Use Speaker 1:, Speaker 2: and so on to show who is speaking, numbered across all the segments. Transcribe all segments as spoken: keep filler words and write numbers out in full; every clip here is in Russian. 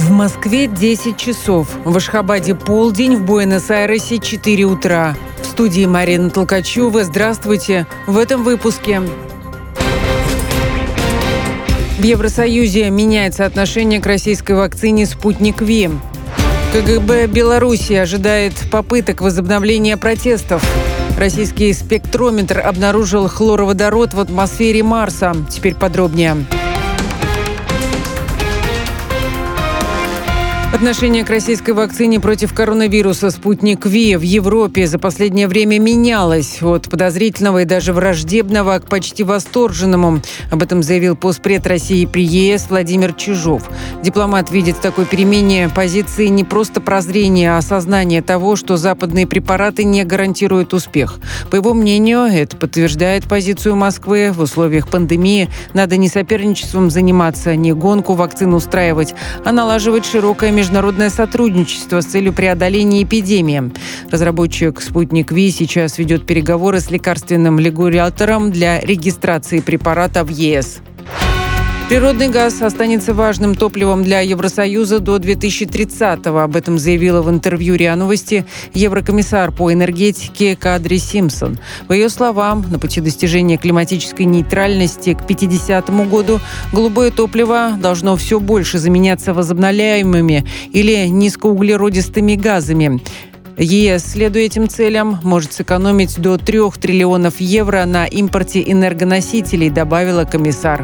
Speaker 1: В Москве десять часов, в Ашхабаде полдень, в Буэнос-Айресе четыре утра. В студии Марина Толкачева. Здравствуйте. В этом выпуске. В Евросоюзе меняется отношение к российской вакцине «Спутник Ви». КГБ Беларуси ожидает попыток возобновления протестов. Российский спектрометр обнаружил хлороводород в атмосфере Марса. Теперь подробнее. Отношение к российской вакцине против коронавируса «Спутник Ви» в Европе за последнее время менялось от подозрительного и даже враждебного к почти восторженному. Об этом заявил постпред России при ЕС Владимир Чижов. Дипломат видит в такой перемене позиции не просто прозрения, а осознания того, что западные препараты не гарантируют успех. По его мнению, это подтверждает позицию Москвы. В условиях пандемии надо не соперничеством заниматься, не гонку вакцин устраивать, а налаживать широкое международное Международное сотрудничество с целью преодоления эпидемии. Разработчик «Спутник Ви» сейчас ведет переговоры с лекарственным регулятором для регистрации препарата в ЕС. Природный газ останется важным топливом для Евросоюза до две тысячи тридцатого. Об этом заявила в интервью РИА Новости еврокомиссар по энергетике Кадри Симпсон. По ее словам, на пути достижения климатической нейтральности к пятидесятому году голубое топливо должно все больше заменяться возобновляемыми или низкоуглеродистыми газами. ЕС, следуя этим целям, может сэкономить до трех триллионов евро на импорте энергоносителей, добавила комиссар.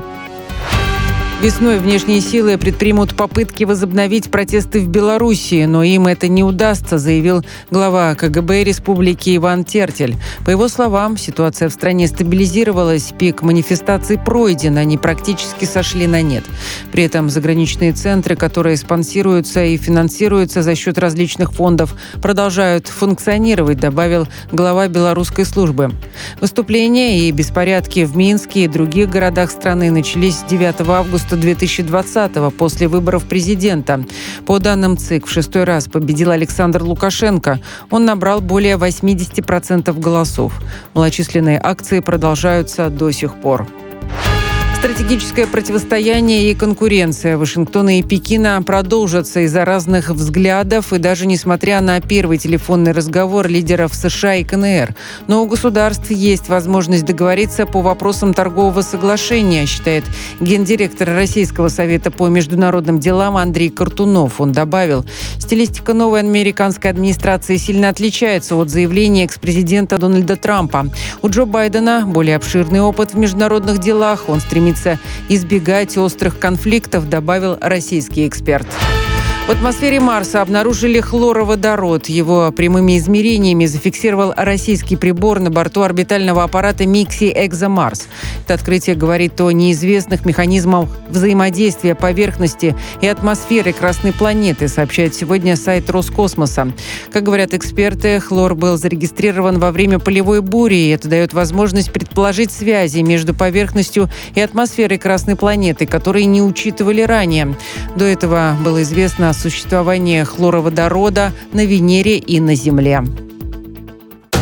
Speaker 1: Весной внешние силы предпримут попытки возобновить протесты в Беларуси, но им это не удастся, заявил глава КГБ Республики Иван Тертель. По его словам, ситуация в стране стабилизировалась, пик манифестаций пройден, они практически сошли на нет. При этом заграничные центры, которые спонсируются и финансируются за счет различных фондов, продолжают функционировать, добавил глава белорусской службы. Выступления и беспорядки в Минске и других городах страны начались с девятого августа две тысячи двадцатого, после выборов президента. По данным ЦИК, в шестой раз победил Александр Лукашенко. Он набрал более восемьдесят процентов голосов. Малочисленные акции продолжаются до сих пор. Стратегическое противостояние и конкуренция Вашингтона и Пекина продолжатся из-за разных взглядов и даже несмотря на первый телефонный разговор лидеров США и КНР. Но у государств есть возможность договориться по вопросам торгового соглашения, считает гендиректор Российского совета по международным делам Андрей Картунов. Он добавил, стилистика новой американской администрации сильно отличается от заявления экс-президента Дональда Трампа. У Джо Байдена более обширный опыт в международных делах. Он стремится избегать острых конфликтов, добавил российский эксперт. В атмосфере Марса обнаружили хлороводород. Его прямыми измерениями зафиксировал российский прибор на борту орбитального аппарата «Микси Экзомарс». Это открытие говорит о неизвестных механизмах взаимодействия поверхности и атмосферы Красной планеты, сообщает сегодня сайт Роскосмоса. Как говорят эксперты, хлор был зарегистрирован во время полевой бури, и это дает возможность предположить связи между поверхностью и атмосферой Красной планеты, которые не учитывали ранее. До этого было известно о существовании хлороводорода на Венере и на Земле.